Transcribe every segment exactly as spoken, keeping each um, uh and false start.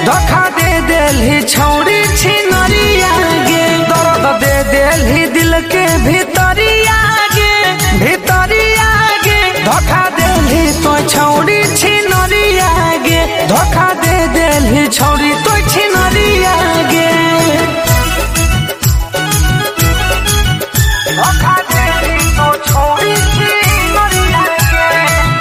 धोखा दे देली छौड़ी छिनरिया गे, दर्द दे देली दिल के भीतरिया गे, भीतरिया गे। धोखा देली तो छौड़ी छिनरिया गे, धोखा दे देली छौड़ी तो छिनरिया गे। धोखा देली तो छौड़ी छिनरिया गे,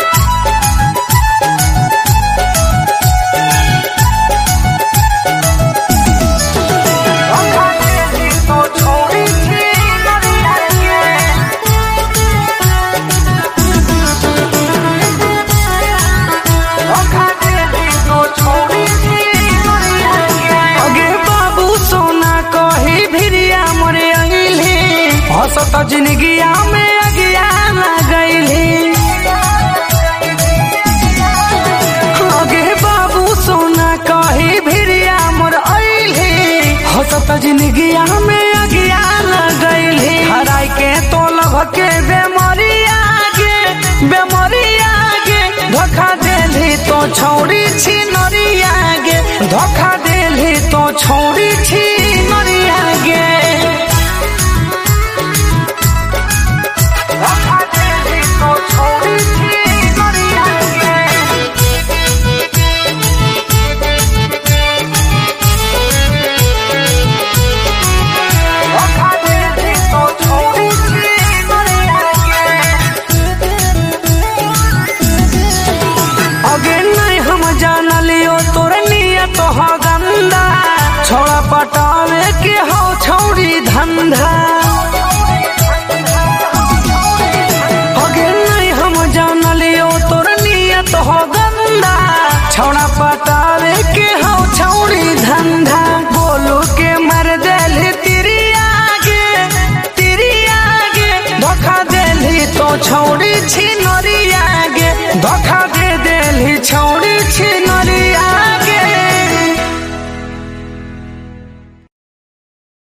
धोखा देली तो छौड़ी छिनरिया गे। धोखा देली तो छौड़ी छिनरिया गे। अगे बाबू सोना कही भिरिया मोरे अइली, हसत जिंदगिया में अगिया लगैली। अगे बाबू सोना कही भिरिया मोर अइली, हसत जिंदगिया में अगिया लगैली। हराई के तो लभ के बेमरिया गे, बेमरिया गे। धोखा देली तो छौड़ी छिनरिया गे, धोखा देली तो छौड़ी छिनरिया गे। धोखा देली तो छौड़ी छिनरिया गे। धोखा देली तो छौड़ी छिनरिया गे। अगे नहीं हम जानलियो तोर नियत हो गंदा, छोड़ा पटावे के हो छौड़ी धंधा। अगे नहीं हम जानलियो तोर नियत हो गंदा, छोड़ा पटा